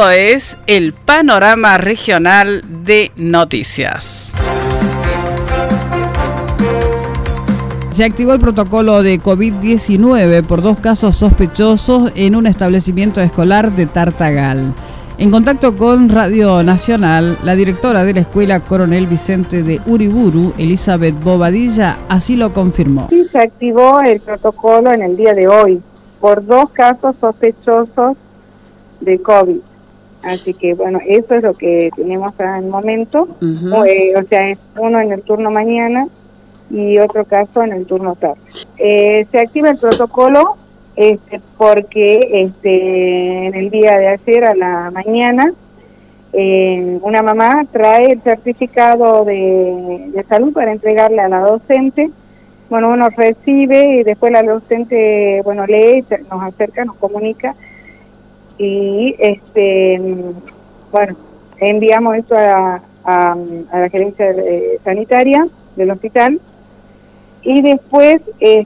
Esto es el panorama regional de noticias. Se activó el protocolo de COVID-19 por 2 casos sospechosos en un establecimiento escolar de Tartagal. En contacto con Radio Nacional, la directora de la Escuela Coronel Vicente de Uriburu, Elizabeth Bobadilla, así lo confirmó. Sí, se activó el protocolo en el día de hoy por 2 casos sospechosos de COVID. Así que, bueno, eso es lo que tenemos hasta el momento. O sea, es uno en el turno mañana y otro caso en el turno tarde. Se activa el protocolo porque en el día de ayer a la mañana una mamá trae el certificado de salud para entregarle a la docente. Bueno, uno recibe y después la docente, bueno, lee, nos acerca, nos comunica y bueno, enviamos eso a la gerencia sanitaria del hospital. Y después,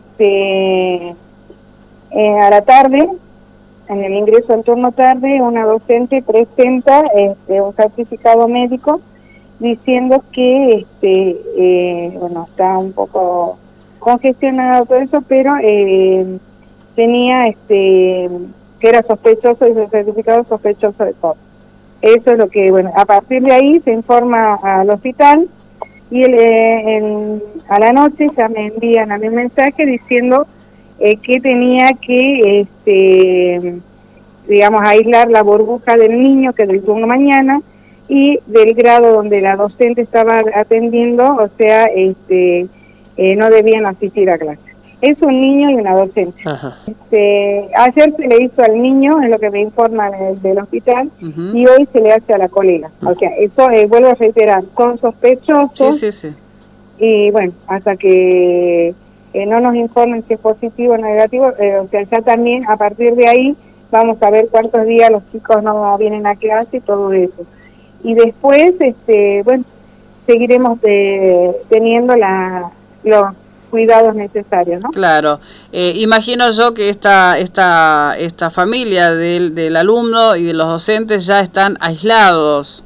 a la tarde, en el ingreso al turno tarde, una docente presenta un certificado médico diciendo que, bueno, está un poco congestionado todo eso, pero tenía, que era sospechoso, ese certificado sospechoso de COVID. Eso es lo que, bueno, a partir de ahí se informa al hospital. Y a la noche ya me envían a mi mensaje diciendo que tenía que, digamos, aislar la burbuja del niño, que es del turno mañana, y del grado donde la docente estaba atendiendo, o sea, no debían asistir a clase. Es un niño y una docente. Ayer se le hizo al niño, es lo que me informan del hospital, y hoy se le hace a la colega. O sea, eso, vuelvo a reiterar, son sospechosos. Sí. Y bueno, hasta que no nos informen si es positivo o negativo, o sea, ya también a partir de ahí vamos a ver cuántos días los chicos no vienen a clase y todo eso. Y después, bueno, seguiremos teniendo los cuidados necesarios, ¿no? Claro. Imagino yo que esta familia del alumno y de los docentes ya están aislados.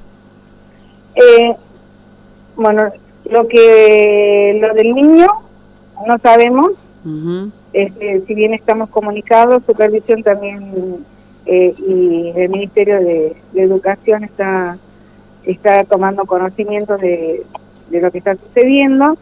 Bueno, lo del niño no sabemos. Si bien estamos comunicados, Supervisión también y el Ministerio de Educación está tomando conocimiento de lo que está sucediendo.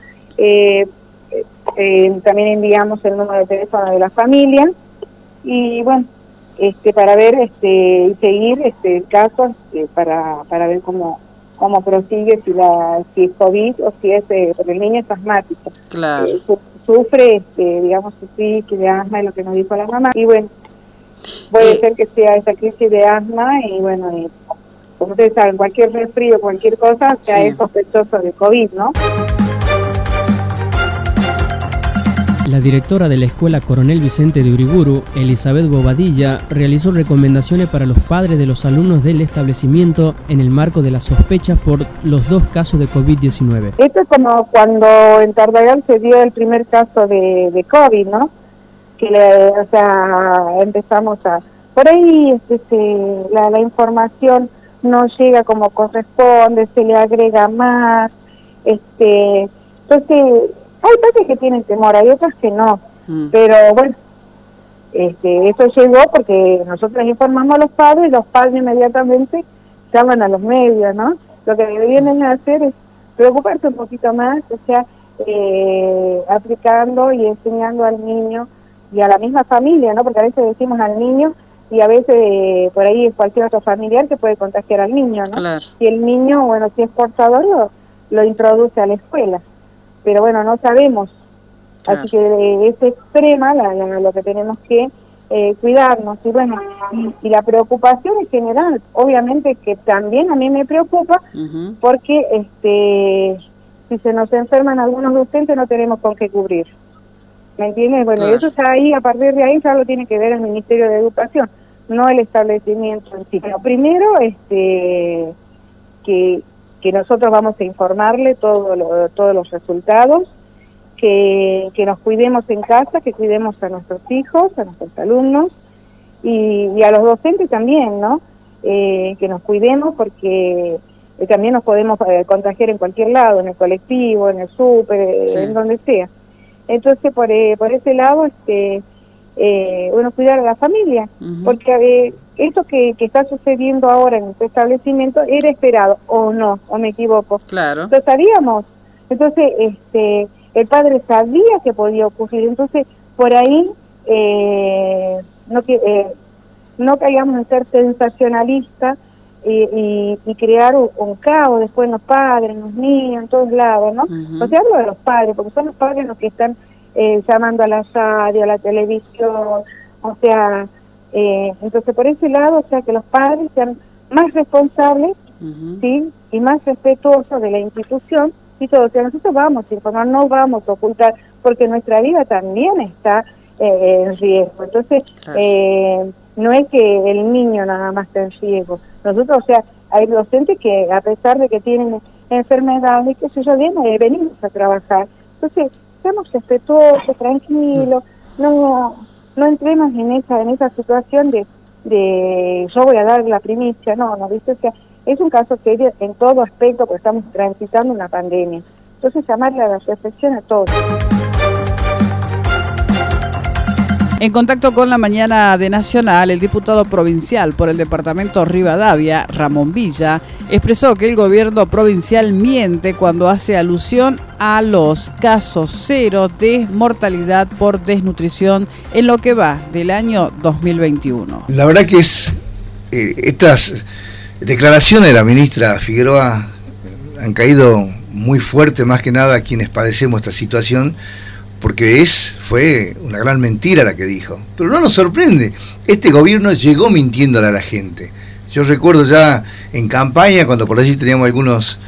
También enviamos el número de teléfono de la familia y bueno, para ver y seguir el caso para ver cómo prosigue, si es COVID o si es porque el niño es asmático. Claro. Sufre digamos crisis de asma, es lo que nos dijo la mamá, y bueno, puede ser que sea esa crisis de asma y bueno, como ustedes saben, cualquier resfrío, cualquier cosa, sea es sospechoso de COVID, ¿no? La directora de la Escuela Coronel Vicente de Uriburu, Elizabeth Bobadilla, realizó recomendaciones para los padres de los alumnos del establecimiento en el marco de las sospechas por los 2 casos de COVID-19. Esto es como cuando en Tartagal se dio el primer caso de COVID, ¿no? Que o sea, empezamos por ahí la información no llega como corresponde, se le agrega más, entonces hay padres que tienen temor, hay otros que no, pero bueno, eso llegó porque nosotros informamos a los padres inmediatamente llaman a los medios, ¿no? Lo que vienen a hacer es preocuparse un poquito más, o sea, aplicando y enseñando al niño y a la misma familia, ¿no? Porque a veces decimos al niño y a veces por ahí es cualquier otro familiar que puede contagiar al niño, ¿no? Claro. Y el niño, bueno, si es portador, lo introduce a la escuela. Pero bueno, no sabemos, claro. Así que es extrema lo que tenemos que cuidarnos, y bueno, y la preocupación en general, obviamente que también a mí me preocupa, porque si se nos enferman algunos docentes no tenemos con qué cubrir, ¿me entiendes? Bueno, claro. Eso ya ahí, a partir de ahí ya lo tiene que ver el Ministerio de Educación, no el establecimiento en sí. Pero primero, que nosotros vamos a informarle todos los resultados, que nos cuidemos en casa, que cuidemos a nuestros hijos, a nuestros alumnos y a los docentes también, ¿no? que nos cuidemos porque también nos podemos contagiar en cualquier lado, en el colectivo, en el súper, en donde sea. Entonces, por ese lado, bueno, cuidar a la familia, porque esto que está sucediendo ahora en nuestro establecimiento era esperado, o no, o me equivoco. Claro. Lo sabíamos. Entonces, el padre sabía que podía ocurrir. Entonces, por ahí, no caigamos en ser sensacionalistas y crear un caos después en los padres, en los niños, en todos lados, ¿no? O sea, hablo de los padres, porque son los padres los que están llamando a la radio, a la televisión, o sea, entonces por ese lado, o sea, que los padres sean más responsables, ¿sí? Y más respetuosos de la institución y todo. O sea, nosotros vamos a informar, no vamos a ocultar, porque nuestra vida también está en riesgo. Entonces, no es que el niño nada más está en riesgo. Nosotros, o sea, hay docentes que a pesar de que tienen enfermedades, que sé yo, venimos a trabajar. Entonces, seamos respetuosos, tranquilos, no entremos en esa situación de yo voy a dar la primicia, no, ¿viste? O sea, es un caso serio en todo aspecto, porque estamos transitando una pandemia. Entonces, llamarle a la reflexión a todos. En contacto con La Mañana de Nacional, el diputado provincial por el departamento Rivadavia, Ramón Villa, expresó que el gobierno provincial miente cuando hace alusión a los casos cero de mortalidad por desnutrición en lo que va del año 2021. La verdad que estas declaraciones de la ministra Figueroa han caído muy fuerte, más que nada a quienes padecemos esta situación, porque fue una gran mentira la que dijo. Pero no nos sorprende, este gobierno llegó mintiéndole a la gente. Yo recuerdo ya en campaña, cuando por allí teníamos algunos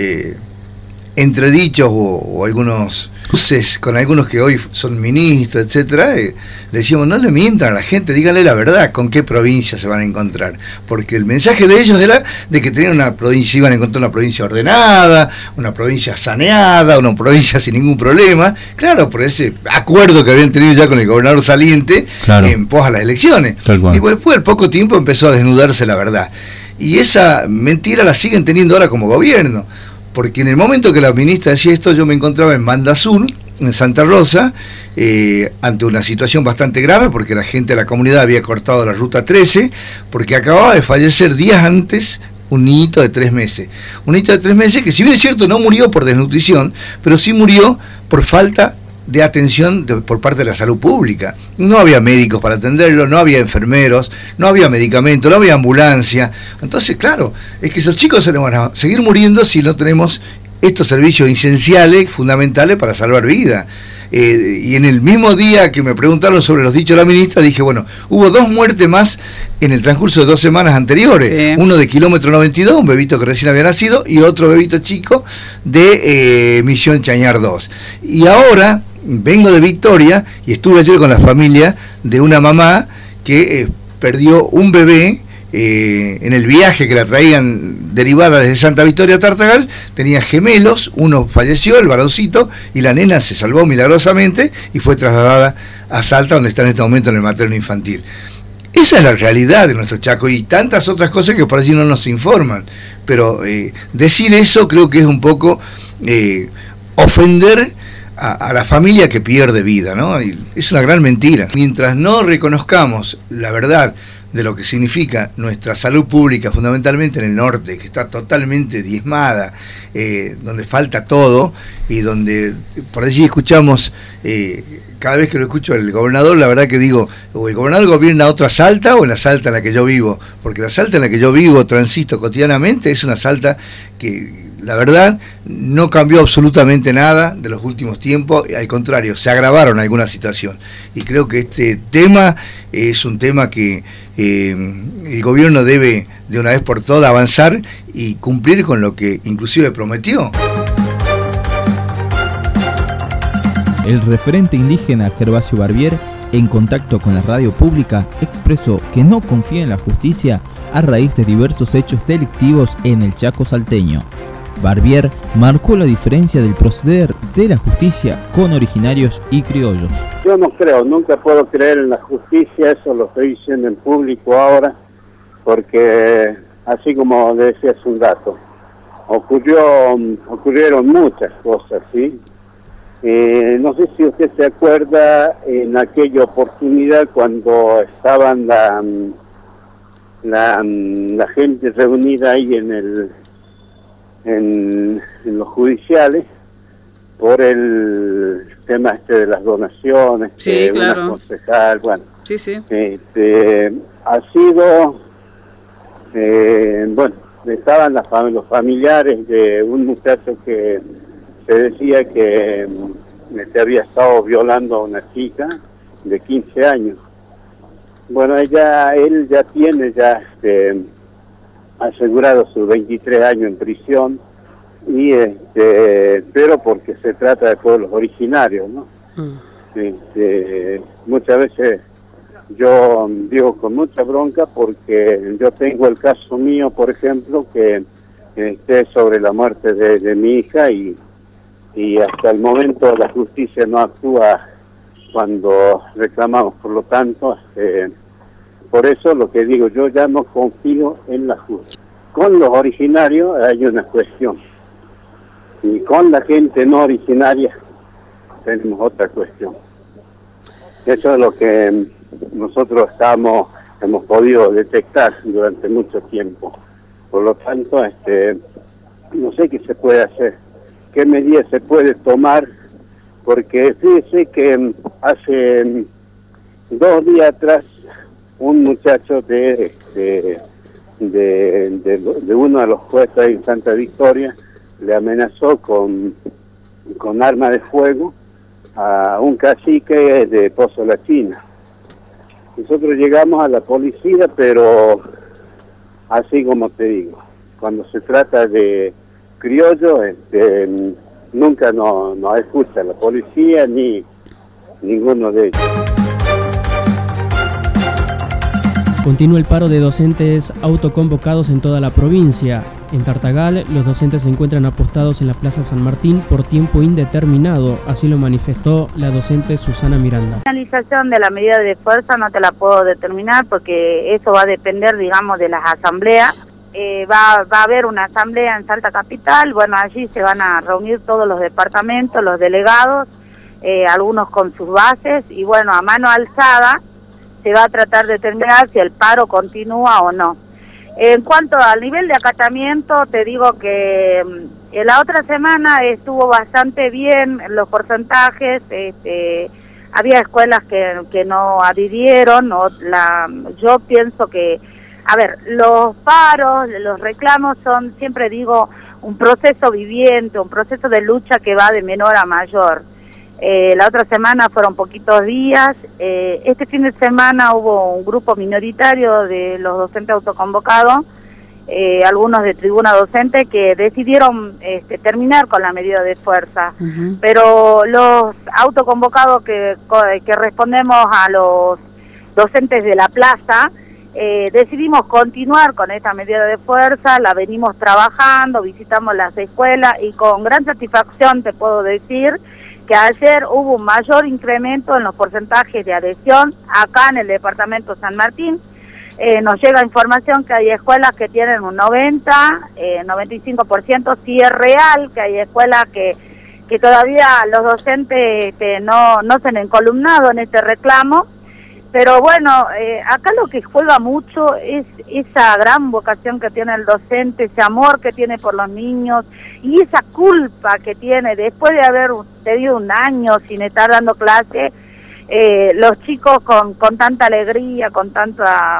entredichos o algunos cruces con algunos que hoy son ministros, etcétera, le decíamos, no le mientan a la gente, díganle la verdad, con qué provincia se van a encontrar, porque el mensaje de ellos era de que tenían una provincia, iban a encontrar una provincia ordenada, una provincia saneada, una provincia sin ningún problema, claro, por ese acuerdo que habían tenido ya con el gobernador saliente, claro, en pos a las elecciones, y después al poco tiempo empezó a desnudarse la verdad, y esa mentira la siguen teniendo ahora como gobierno. Porque en el momento que la ministra decía esto, yo me encontraba en Banda Sur, en Santa Rosa, ante una situación bastante grave, porque la gente de la comunidad había cortado la ruta 13, porque acababa de fallecer días antes un niñito de 3 meses. Un niñito de 3 meses que, si bien es cierto, no murió por desnutrición, pero sí murió por falta de atención por parte de la salud pública. No había médicos para atenderlo, no había enfermeros, no había medicamentos, no había ambulancia. Entonces, claro, es que esos chicos se nos van a seguir muriendo si no tenemos estos servicios esenciales, fundamentales para salvar vidas. Y en el mismo día que me preguntaron sobre los dichos de la ministra, dije, bueno, hubo 2 muertes más en el transcurso de 2 semanas anteriores. Sí. Uno de kilómetro 92, un bebito que recién había nacido, y otro bebito chico de Misión Chañar 2. Y ahora vengo de Victoria y estuve ayer con la familia de una mamá que perdió un bebé en el viaje que la traían derivada desde Santa Victoria a Tartagal. Tenía gemelos, uno falleció, el varoncito, y la nena se salvó milagrosamente y fue trasladada a Salta, donde está en este momento en el materno infantil. Esa es la realidad de nuestro Chaco y tantas otras cosas que por allí no nos informan. Pero decir eso creo que es un poco ofender a la familia que pierde vida, ¿no? Y es una gran mentira. Mientras no reconozcamos la verdad de lo que significa nuestra salud pública, fundamentalmente en el norte, que está totalmente diezmada, donde falta todo, y donde por allí escuchamos, cada vez que lo escucho el gobernador, la verdad que digo, o el gobernador gobierna otra Salta o en la Salta en la que yo vivo, porque la Salta en la que yo vivo, transito cotidianamente, es una Salta que la verdad no cambió absolutamente nada de los últimos tiempos, al contrario, se agravaron algunas situaciones. Y creo que este tema es un tema que el gobierno debe de una vez por todas avanzar y cumplir con lo que inclusive prometió. El referente indígena Gervasio Barbier, en contacto con la radio pública, expresó que no confía en la justicia a raíz de diversos hechos delictivos en el Chaco salteño. Barbier marcó la diferencia del proceder de la justicia con originarios y criollos. Yo no creo, nunca puedo creer en la justicia, eso lo estoy diciendo en público ahora. porque así como decías un dato, ocurrieron muchas cosas, ¿sí? No sé si usted se acuerda en aquella oportunidad cuando estaban la gente reunida ahí en los judiciales por el tema de las donaciones, sí, claro. Una concejal, bueno, sí, sí. Ha sido, bueno, estaban los familiares de un muchacho que se decía que había estado violando a una chica de 15 años. Bueno, él ya tiene asegurado sus 23 años en prisión, y pero porque se trata de pueblos originarios, ¿no? Muchas veces yo digo con mucha bronca, porque yo tengo el caso mío, por ejemplo, que sobre la muerte de mi hija, y hasta el momento la justicia no actúa cuando reclamamos. Por lo tanto, por eso lo que digo, yo ya no confío en la justicia. Con los originarios hay una cuestión, y con la gente no originaria tenemos otra cuestión. Eso es lo que nosotros hemos podido detectar durante mucho tiempo. Por lo tanto, no sé qué se puede hacer, qué medidas se puede tomar, porque fíjese que hace 2 días atrás un muchacho de uno de los jueces en Santa Victoria le amenazó con arma de fuego a un cacique de Pozo La China. Nosotros llegamos a la policía, pero así como te digo, cuando se trata de criollos, nunca nos escucha la policía ni ninguno de ellos. Continúa el paro de docentes autoconvocados en toda la provincia. En Tartagal, los docentes se encuentran apostados en la Plaza San Martín por tiempo indeterminado, así lo manifestó la docente Susana Miranda. La finalización de la medida de fuerza no te la puedo determinar, porque eso va a depender, digamos, de las asambleas. Va a haber una asamblea en Salta Capital, bueno, allí se van a reunir todos los departamentos, los delegados, algunos con sus bases, y bueno, a mano alzada se va a tratar de determinar si el paro continúa o no. En cuanto al nivel de acatamiento, te digo que la otra semana estuvo bastante bien los porcentajes. Había escuelas que no adhirieron. Yo pienso que, a ver, los paros, los reclamos son, siempre digo, un proceso viviente, un proceso de lucha que va de menor a mayor. La otra semana fueron poquitos días. Este fin de semana hubo un grupo minoritario de los docentes autoconvocados, algunos de tribuna docente, que decidieron terminar con la medida de fuerza. Pero los autoconvocados que respondemos a los docentes de la plaza, decidimos continuar con esta medida de fuerza. La venimos trabajando, visitamos las escuelas, y con gran satisfacción te puedo decir que ayer hubo un mayor incremento en los porcentajes de adhesión acá en el departamento San Martín. Nos llega información que hay escuelas que tienen un 95%, sí es real que hay escuelas que todavía los docentes no se han encolumnado en este reclamo, pero bueno, acá lo que juega mucho es esa gran vocación que tiene el docente, ese amor que tiene por los niños, y esa culpa que tiene después de haber tenido un año sin estar dando clase. Los chicos con tanta alegría, con tanta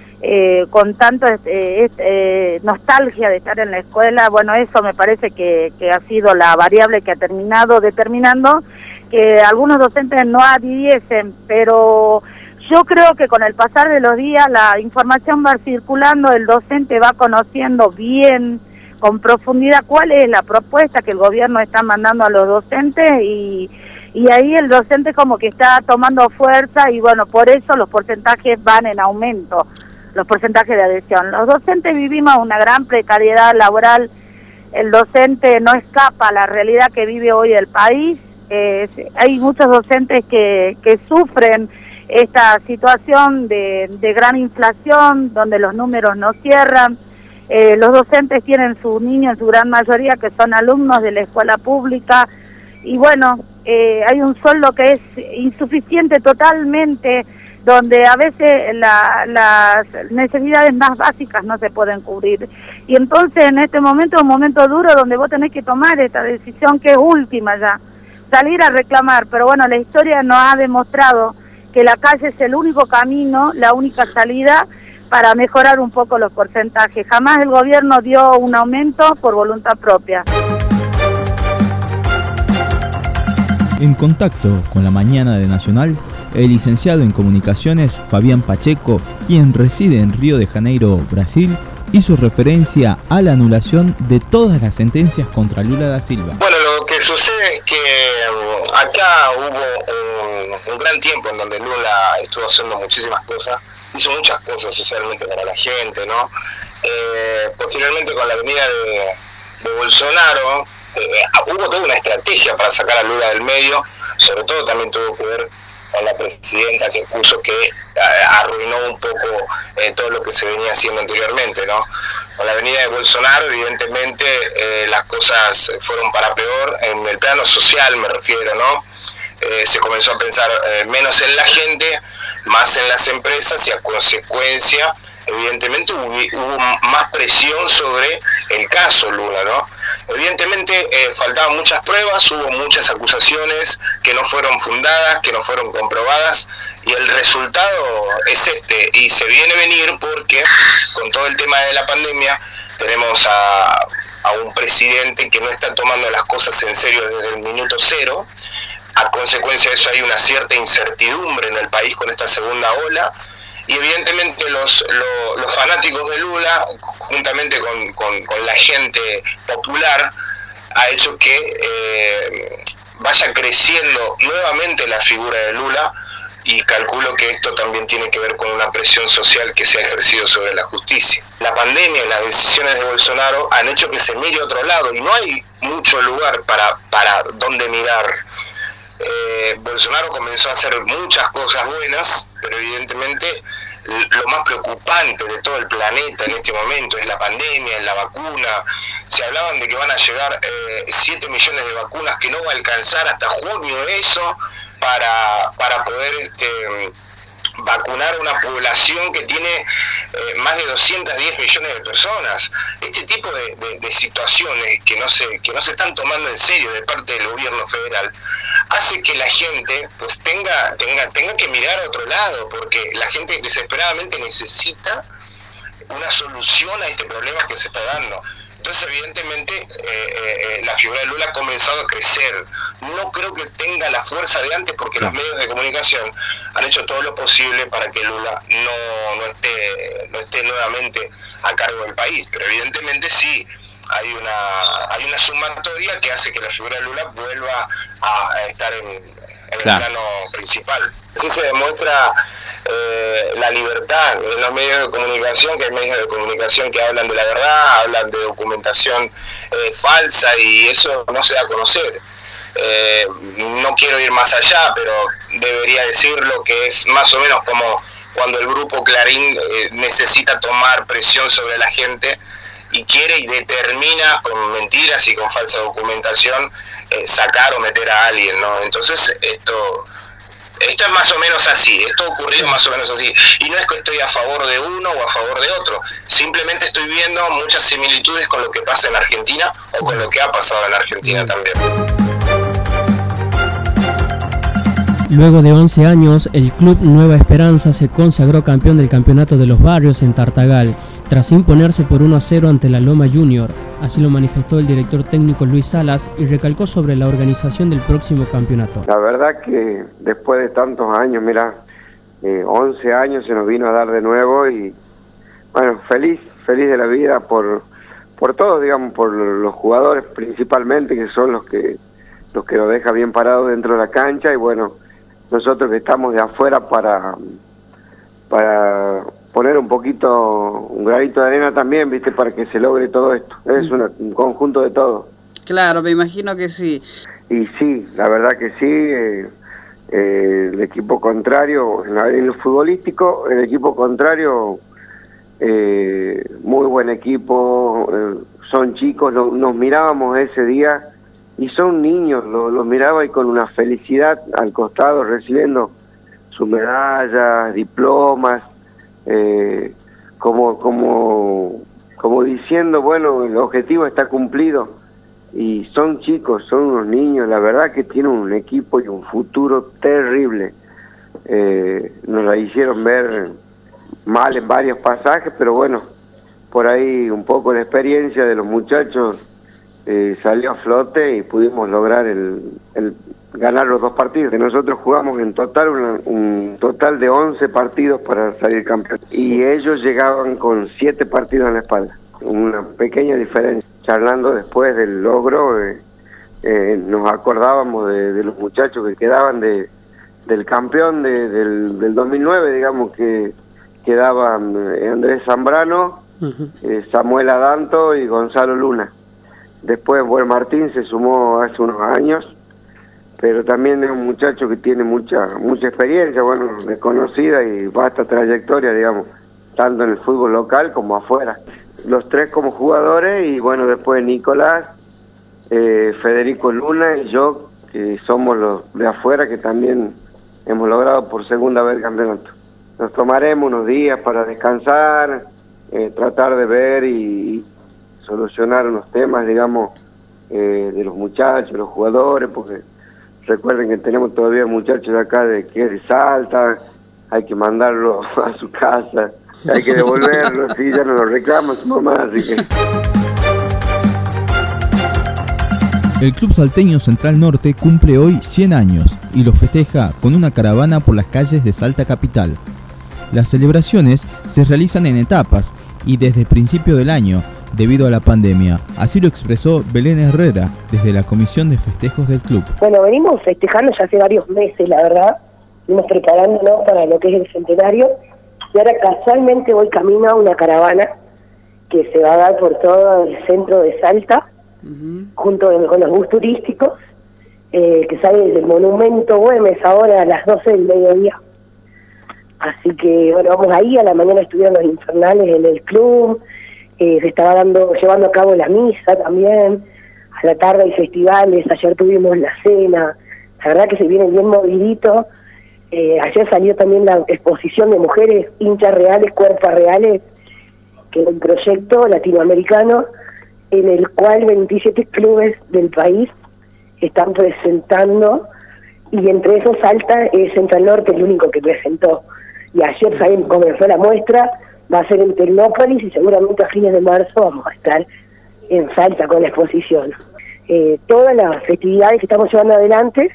nostalgia de estar en la escuela. Bueno, eso me parece que ha sido la variable que ha terminado determinando que algunos docentes no adhiriesen, pero yo creo que con el pasar de los días la información va circulando, el docente va conociendo bien, con profundidad, cuál es la propuesta que el gobierno está mandando a los docentes, y ahí el docente como que está tomando fuerza, y bueno, por eso los porcentajes van en aumento, los porcentajes de adhesión. Los docentes vivimos una gran precariedad laboral, el docente no escapa a la realidad que vive hoy el país. Hay muchos docentes que sufren esta situación de gran inflación, donde los números no cierran. Los docentes tienen sus niños, en su gran mayoría, que son alumnos de la escuela pública, y bueno, hay un sueldo que es insuficiente totalmente, donde a veces las necesidades más básicas no se pueden cubrir. Y entonces en este momento es un momento duro donde vos tenés que tomar esta decisión que es última ya, salir a reclamar. Pero bueno, la historia nos ha demostrado que la calle es el único camino, la única salida para mejorar un poco los porcentajes. Jamás el gobierno dio un aumento por voluntad propia. En contacto con la mañana de Nacional, el licenciado en Comunicaciones Fabián Pacheco, quien reside en Río de Janeiro, Brasil, hizo referencia a la anulación de todas las sentencias contra Lula da Silva. Bueno, lo que sucede es que acá hubo un gran tiempo en donde Lula estuvo haciendo muchísimas cosas, hizo muchas cosas socialmente para la gente, ¿no? Posteriormente, con la venida de Bolsonaro, hubo toda una estrategia para sacar a Lula del medio, sobre todo también tuvo que ver con la presidenta que puso, que arruinó un poco todo lo que se venía haciendo anteriormente, ¿no? Con la venida de Bolsonaro, evidentemente, las cosas fueron para peor, en el plano social me refiero, ¿no? Se comenzó a pensar menos en la gente, más en las empresas, y a consecuencia, evidentemente, hubo más presión sobre el caso Lula, ¿no? Evidentemente faltaban muchas pruebas, hubo muchas acusaciones que no fueron fundadas, que no fueron comprobadas, y el resultado es este, y se viene a venir porque con todo el tema de la pandemia tenemos a un presidente que no está tomando las cosas en serio desde el minuto cero. A consecuencia de eso hay una cierta incertidumbre en el país con esta segunda ola, y evidentemente los fanáticos de Lula, juntamente con la gente popular, ha hecho que vaya creciendo nuevamente la figura de Lula, y calculo que esto también tiene que ver con una presión social que se ha ejercido sobre la justicia. La pandemia y las decisiones de Bolsonaro han hecho que se mire a otro lado, y no hay mucho lugar para dónde mirar. Bolsonaro comenzó a hacer muchas cosas buenas, pero evidentemente lo más preocupante de todo el planeta en este momento es la pandemia, es la vacuna. Se hablaban de que van a llegar 7 millones de vacunas, que no va a alcanzar hasta junio eso para poder vacunar a una población que tiene más de 210 millones de personas. Este tipo de situaciones que no se están tomando en serio de parte del gobierno federal hace que la gente pues tenga que mirar a otro lado, porque la gente desesperadamente necesita una solución a este problema que se está dando. Entonces, evidentemente, la figura de Lula ha comenzado a crecer. No creo que tenga la fuerza de antes, porque los medios de comunicación han hecho todo lo posible para que Lula no esté nuevamente a cargo del país. Pero evidentemente sí, hay una sumatoria que hace que la figura de Lula vuelva a estar en el plano principal. Así se demuestra la libertad en los medios de comunicación, que hay medios de comunicación que hablan de la verdad, hablan de documentación falsa, y eso no se da a conocer. No quiero ir más allá, pero debería decirlo, que es más o menos como cuando el grupo Clarín necesita tomar presión sobre la gente y quiere y determina con mentiras y con falsa documentación sacar o meter a alguien, ¿no? Entonces esto es más o menos así, esto ha ocurrido más o menos así, y no es que estoy a favor de uno o a favor de otro, simplemente estoy viendo muchas similitudes con lo que pasa en Argentina o con lo que ha pasado en Argentina también. Luego de 11 años, el Club Nueva Esperanza se consagró campeón del Campeonato de los Barrios en Tartagal, tras imponerse por 1-0 ante la Loma Junior. Así lo manifestó el director técnico Luis Salas y recalcó sobre la organización del próximo campeonato. La verdad que después de tantos años, 11 años se nos vino a dar de nuevo, y bueno, feliz de la vida por todos, digamos, por los jugadores principalmente, que son los que lo deja bien parado dentro de la cancha, y bueno, nosotros que estamos de afuera para poner un granito de arena también, ¿viste? Para que se logre todo esto. Es un conjunto de todo. Claro, me imagino que sí. Y sí, la verdad que sí. el equipo contrario, en lo futbolístico, el equipo contrario, muy buen equipo, son chicos, nos mirábamos ese día y son niños, los miraba y con una felicidad al costado recibiendo sus medallas, diplomas, como diciendo, bueno, el objetivo está cumplido. Y son chicos, son unos niños, la verdad que tienen un equipo y un futuro terrible. Nos la hicieron ver mal en varios pasajes, pero bueno, por ahí un poco la experiencia de los muchachos salió a flote y pudimos lograr el ganar los 2 partidos. Nosotros jugamos en total un total de 11 partidos para salir campeón. Y ellos llegaban con 7 partidos en la espalda. Una pequeña diferencia. Charlando después del logro, nos acordábamos de los muchachos que quedaban del campeón del 2009, digamos, que quedaban Andrés Zambrano, Samuel Adanto y Gonzalo Luna. Después Buen Martín se sumó hace unos años, pero también es un muchacho que tiene mucha experiencia, bueno, reconocida y vasta trayectoria, digamos, tanto en el fútbol local como afuera. Los 3 como jugadores y bueno, después Nicolás, Federico Luna y yo, que somos los de afuera, que también hemos logrado por segunda vez el campeonato. Nos tomaremos unos días para descansar, tratar de ver y solucionar unos temas, digamos, de los muchachos, los jugadores, porque recuerden que tenemos todavía muchachos de acá que es de Salta, hay que mandarlo a su casa. Hay que devolverlo, sí, ya nos lo reclama su mamá, así que... El Club Salteño Central Norte cumple hoy 100 años y lo festeja con una caravana por las calles de Salta capital. Las celebraciones se realizan en etapas y desde el principio del año, debido a la pandemia. Así lo expresó Belén Herrera desde la Comisión de Festejos del club. Bueno, venimos festejando ya hace varios meses, la verdad. Venimos preparándonos para lo que es el centenario. Y ahora casualmente voy camino a una caravana que se va a dar por todo el centro de Salta, junto con los bus turísticos, que sale desde el Monumento Güemes ahora a las 12 del mediodía. Así que, bueno, vamos ahí, a la mañana estuvieron los infernales en el club, se estaba llevando a cabo la misa también, a la tarde hay festivales, ayer tuvimos la cena, la verdad que se viene bien movidito. Ayer salió también la exposición de mujeres hinchas reales, cuerpos reales, que es un proyecto latinoamericano en el cual 27 clubes del país están presentando, y entre esos Salta es Central Norte el único que presentó. Y ayer también comenzó la muestra, va a ser en Tecnópolis y seguramente a fines de marzo vamos a estar en Salta con la exposición. Todas las festividades que estamos llevando adelante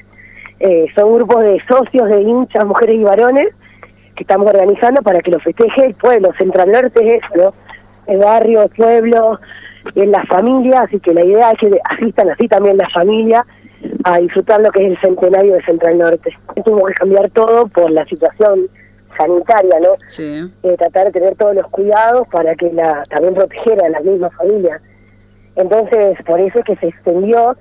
son grupos de socios, de hinchas, mujeres y varones, que estamos organizando para que lo festeje el pueblo. Central Norte es eso, ¿no? El barrio, el pueblo, en la familia, así que la idea es que asistan así también las familias a disfrutar lo que es el centenario de Central Norte. Tuvimos que cambiar todo por la situación sanitaria, ¿no? Sí. Tratar de tener todos los cuidados para que también protegiera a la misma familia. Entonces, por eso es que se extendió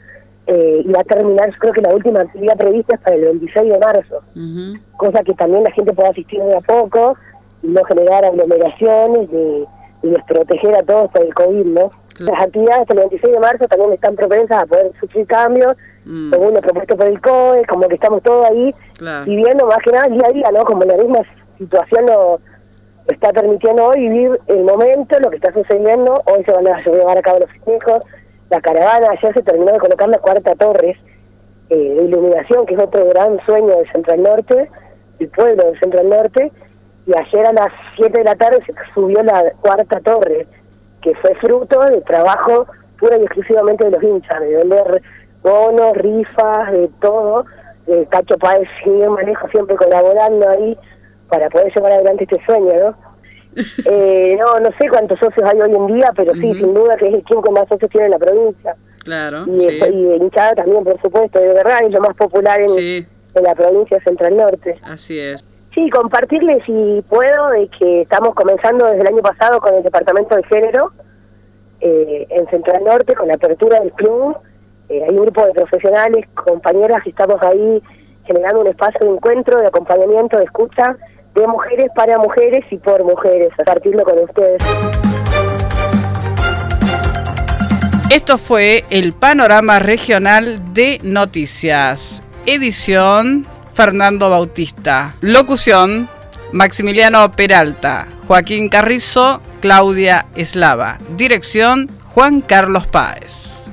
y va a terminar, yo creo que la última actividad prevista es para el 26 de marzo, cosa que también la gente pueda asistir de a poco y no generar aglomeraciones y desproteger a todos por el COVID, ¿no? Claro. Las actividades hasta el 26 de marzo también están propensas a poder sufrir cambios, según lo propuesto por el COE, como que estamos todos ahí viviendo más que nada el día a día, ¿no? Como la misma situación lo está permitiendo hoy vivir el momento, lo que está sucediendo. Hoy se van a llevar a cabo los festejos, la caravana. Ayer se terminó de colocar la cuarta torre de iluminación, que es otro gran sueño de Central Norte, el pueblo de Central Norte, y ayer a las 7 de la tarde se subió la cuarta torre, que fue fruto de trabajo pura y exclusivamente de los hinchas, de vender bonos, rifas, de todo. Cacho Páez sigue manejo siempre colaborando ahí para poder llevar adelante este sueño, ¿no? No sé cuántos socios hay hoy en día, pero sí, sin duda que es el club que más socios tiene en la provincia. Claro, y de hinchada también, por supuesto, de verdad es lo más popular en la provincia de Central Norte. Así es. Sí, compartirles, si puedo, de que estamos comenzando desde el año pasado con el Departamento de Género en Central Norte, con la apertura del club. Hay un grupo de profesionales, compañeras, que estamos ahí generando un espacio de encuentro, de acompañamiento, de escucha, de mujeres para mujeres y por mujeres, a partirlo con ustedes. Esto fue el panorama regional de noticias. Edición Fernando Bautista. Locución Maximiliano Peralta. Joaquín Carrizo, Claudia Eslava. Dirección Juan Carlos Páez.